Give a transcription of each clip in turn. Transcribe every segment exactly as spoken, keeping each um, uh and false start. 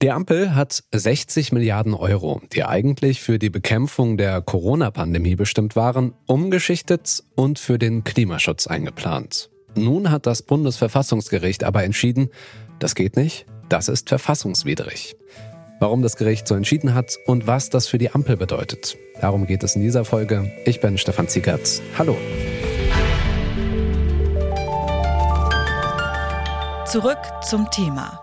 Die Ampel hat sechzig Milliarden Euro, die eigentlich für die Bekämpfung der Corona-Pandemie bestimmt waren, umgeschichtet und für den Klimaschutz eingeplant. Nun hat das Bundesverfassungsgericht aber entschieden, das geht nicht, das ist verfassungswidrig. Warum das Gericht so entschieden hat und was das für die Ampel bedeutet, darum geht es in dieser Folge. Ich bin Stefan Ziegert. Hallo. Zurück zum Thema.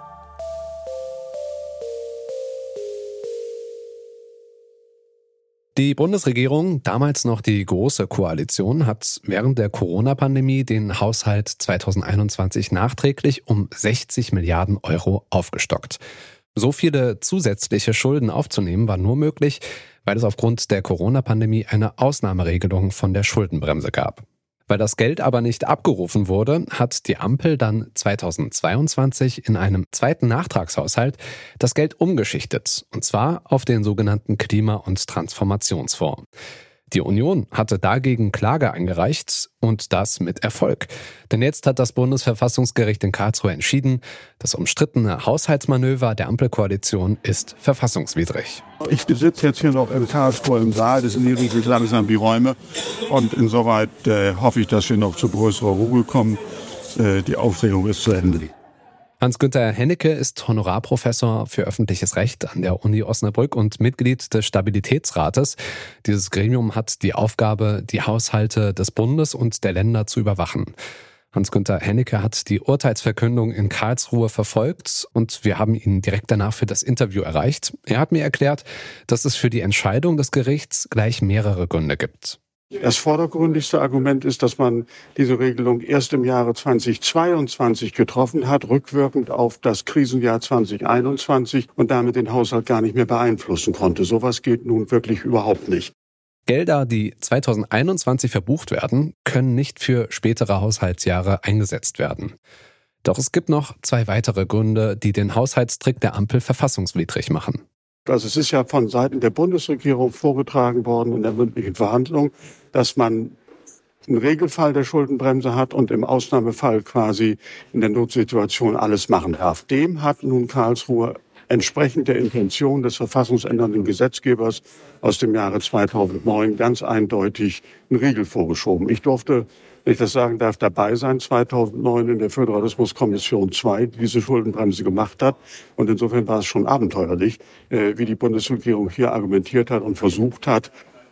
Die Bundesregierung, damals noch die Große Koalition, hat während der Corona-Pandemie den Haushalt zwanzig einundzwanzig nachträglich um sechzig Milliarden Euro aufgestockt. So viele zusätzliche Schulden aufzunehmen war nur möglich, weil es aufgrund der Corona-Pandemie eine Ausnahmeregelung von der Schuldenbremse gab. Weil das Geld aber nicht abgerufen wurde, hat die Ampel dann zweitausendzweiundzwanzig in einem zweiten Nachtragshaushalt das Geld umgeschichtet, und zwar auf den sogenannten Klima- und Transformationsfonds. Die Union hatte dagegen Klage eingereicht und das mit Erfolg. Denn jetzt hat das Bundesverfassungsgericht in Karlsruhe entschieden, das umstrittene Haushaltsmanöver der Ampelkoalition ist verfassungswidrig. Ich sitze jetzt hier noch in Karlsruhe im Saal, das sind wirklich langsam die Räume. Und insoweit äh, hoffe ich, dass wir noch zu größerer Ruhe kommen. Äh, die Aufregung ist zu Ende. Hans-Günther Hennecke ist Honorarprofessor für öffentliches Recht an der Uni Osnabrück und Mitglied des Stabilitätsrates. Dieses Gremium hat die Aufgabe, die Haushalte des Bundes und der Länder zu überwachen. Hans-Günther Hennecke hat die Urteilsverkündung in Karlsruhe verfolgt und wir haben ihn direkt danach für das Interview erreicht. Er hat mir erklärt, dass es für die Entscheidung des Gerichts gleich mehrere Gründe gibt. Das vordergründigste Argument ist, dass man diese Regelung erst im Jahre zweitausendzweiundzwanzig getroffen hat, rückwirkend auf das Krisenjahr zwanzig einundzwanzig und damit den Haushalt gar nicht mehr beeinflussen konnte. Sowas gilt nun wirklich überhaupt nicht. Gelder, die zwanzig einundzwanzig verbucht werden, können nicht für spätere Haushaltsjahre eingesetzt werden. Doch es gibt noch zwei weitere Gründe, die den Haushaltstrick der Ampel verfassungswidrig machen. Also es ist ja von Seiten der Bundesregierung vorgetragen worden in der mündlichen Verhandlung, dass man einen Regelfall der Schuldenbremse hat und im Ausnahmefall quasi in der Notsituation alles machen darf. Dem hat nun Karlsruhe entsprechend der Intention des verfassungsändernden Gesetzgebers aus dem Jahre zweitausendneun ganz eindeutig einen Riegel vorgeschoben. Ich durfte, wenn ich das sagen darf, dabei sein, zweitausendneun in der Föderalismuskommission zwei, die diese Schuldenbremse gemacht hat. Und insofern war es schon abenteuerlich, äh, wie die Bundesregierung hier argumentiert hat und versucht hat,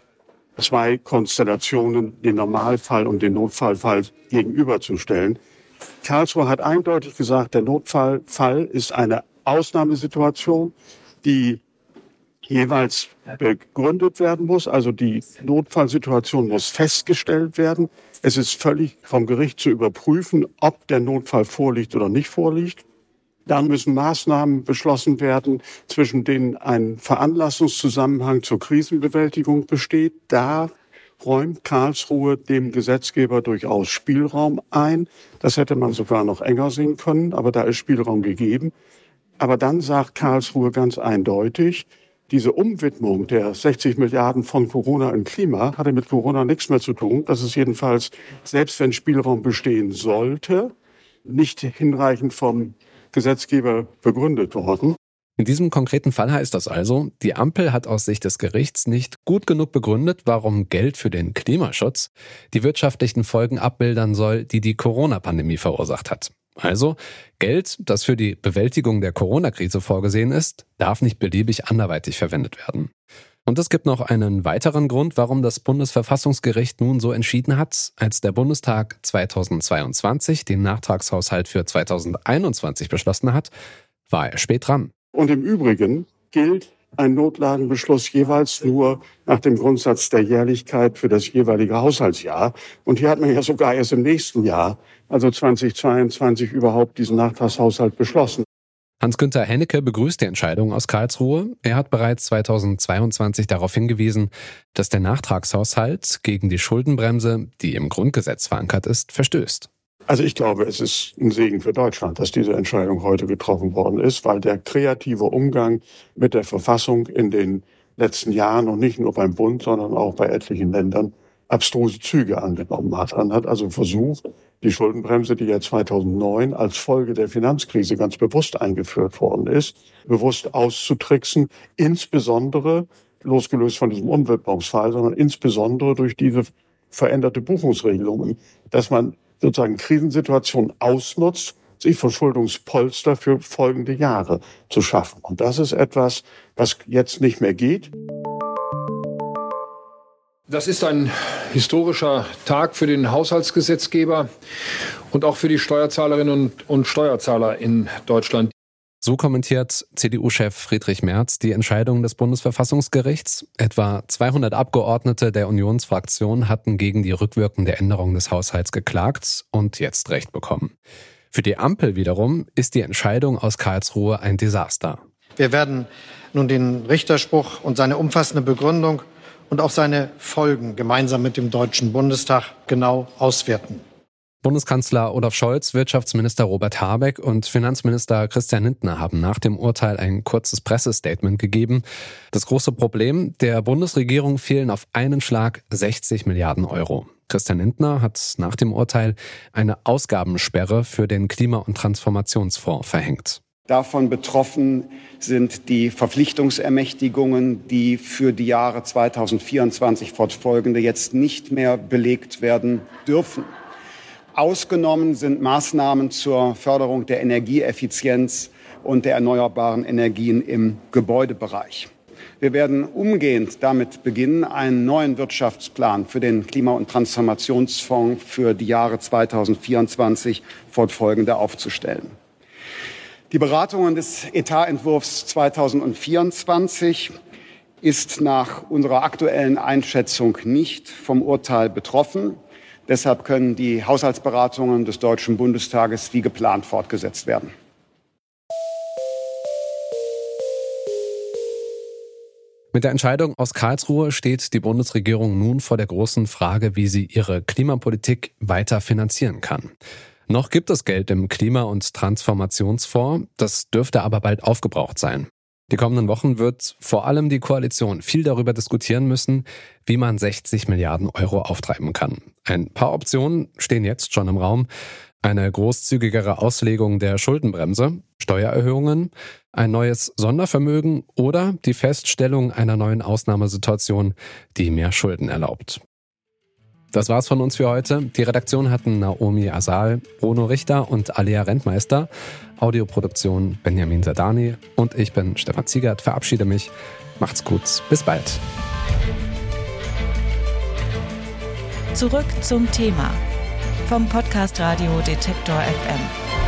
zwei Konstellationen, den Normalfall und den Notfallfall gegenüberzustellen. Karlsruhe hat eindeutig gesagt, der Notfallfall ist eine Ausnahmesituation, die jeweils begründet werden muss. Also die Notfallsituation muss festgestellt werden. Es ist völlig vom Gericht zu überprüfen, ob der Notfall vorliegt oder nicht vorliegt. Dann müssen Maßnahmen beschlossen werden, zwischen denen ein Veranlassungszusammenhang zur Krisenbewältigung besteht. Da räumt Karlsruhe dem Gesetzgeber durchaus Spielraum ein. Das hätte man sogar noch enger sehen können, aber da ist Spielraum gegeben. Aber dann sagt Karlsruhe ganz eindeutig, diese Umwidmung der sechzig Milliarden von Corona in Klima hatte mit Corona nichts mehr zu tun. Das ist jedenfalls, selbst wenn Spielraum bestehen sollte, nicht hinreichend vom Gesetzgeber begründet worden. In diesem konkreten Fall heißt das also, die Ampel hat aus Sicht des Gerichts nicht gut genug begründet, warum Geld für den Klimaschutz die wirtschaftlichen Folgen abmildern soll, die die Corona-Pandemie verursacht hat. Also, Geld, das für die Bewältigung der Corona-Krise vorgesehen ist, darf nicht beliebig anderweitig verwendet werden. Und es gibt noch einen weiteren Grund, warum das Bundesverfassungsgericht nun so entschieden hat. Als der Bundestag zweitausendzweiundzwanzig den Nachtragshaushalt für zwanzig einundzwanzig beschlossen hat, war er spät dran. Und im Übrigen gilt ein Notlagenbeschluss jeweils nur nach dem Grundsatz der Jährlichkeit für das jeweilige Haushaltsjahr. Und hier hat man ja sogar erst im nächsten Jahr, also zweitausendzweiundzwanzig, überhaupt diesen Nachtragshaushalt beschlossen. Hans-Günther Hennecke begrüßt die Entscheidung aus Karlsruhe. Er hat bereits zweitausendzweiundzwanzig darauf hingewiesen, dass der Nachtragshaushalt gegen die Schuldenbremse, die im Grundgesetz verankert ist, verstößt. Also ich glaube, es ist ein Segen für Deutschland, dass diese Entscheidung heute getroffen worden ist, weil der kreative Umgang mit der Verfassung in den letzten Jahren und nicht nur beim Bund, sondern auch bei etlichen Ländern abstruse Züge angenommen hat. Man hat also versucht, die Schuldenbremse, die ja zweitausendneun als Folge der Finanzkrise ganz bewusst eingeführt worden ist, bewusst auszutricksen, insbesondere losgelöst von diesem Umwidmungsfall, sondern insbesondere durch diese veränderte Buchungsregelungen, dass man sozusagen Krisensituationen ausnutzt, sich Verschuldungspolster für folgende Jahre zu schaffen. Und das ist etwas, was jetzt nicht mehr geht. Das ist ein historischer Tag für den Haushaltsgesetzgeber und auch für die Steuerzahlerinnen und, und Steuerzahler in Deutschland. So kommentiert C D U-Chef Friedrich Merz die Entscheidung des Bundesverfassungsgerichts. Etwa zweihundert Abgeordnete der Unionsfraktion hatten gegen die rückwirkende Änderung des Haushalts geklagt und jetzt Recht bekommen. Für die Ampel wiederum ist die Entscheidung aus Karlsruhe ein Desaster. Wir werden nun den Richterspruch und seine umfassende Begründung und auch seine Folgen gemeinsam mit dem Deutschen Bundestag genau auswerten. Bundeskanzler Olaf Scholz, Wirtschaftsminister Robert Habeck und Finanzminister Christian Lindner haben nach dem Urteil ein kurzes Pressestatement gegeben. Das große Problem: Der Bundesregierung fehlen auf einen Schlag sechzig Milliarden Euro. Christian Lindner hat nach dem Urteil eine Ausgabensperre für den Klima- und Transformationsfonds verhängt. Davon betroffen sind die Verpflichtungsermächtigungen, die für die Jahre zweitausendvierundzwanzig fortfolgende jetzt nicht mehr belegt werden dürfen. Ausgenommen sind Maßnahmen zur Förderung der Energieeffizienz und der erneuerbaren Energien im Gebäudebereich. Wir werden umgehend damit beginnen, einen neuen Wirtschaftsplan für den Klima- und Transformationsfonds für die Jahre zweitausendvierundzwanzig fortfolgende aufzustellen. Die Beratungen des Etatentwurfs zweitausendvierundzwanzig ist nach unserer aktuellen Einschätzung nicht vom Urteil betroffen. Deshalb können die Haushaltsberatungen des Deutschen Bundestages wie geplant fortgesetzt werden. Mit der Entscheidung aus Karlsruhe steht die Bundesregierung nun vor der großen Frage, wie sie ihre Klimapolitik weiter finanzieren kann. Noch gibt es Geld im Klima- und Transformationsfonds, das dürfte aber bald aufgebraucht sein. Die kommenden Wochen wird vor allem die Koalition viel darüber diskutieren müssen, wie man sechzig Milliarden Euro auftreiben kann. Ein paar Optionen stehen jetzt schon im Raum. Eine großzügigere Auslegung der Schuldenbremse, Steuererhöhungen, ein neues Sondervermögen oder die Feststellung einer neuen Ausnahmesituation, die mehr Schulden erlaubt. Das war's von uns für heute. Die Redaktion hatten Naomi Asal, Bruno Richter und Alea Rentmeister. Audioproduktion Benjamin Sadani und ich bin Stefan Ziegert. Verabschiede mich. Macht's gut. Bis bald. Zurück zum Thema vom Podcast Radio Detektor F M.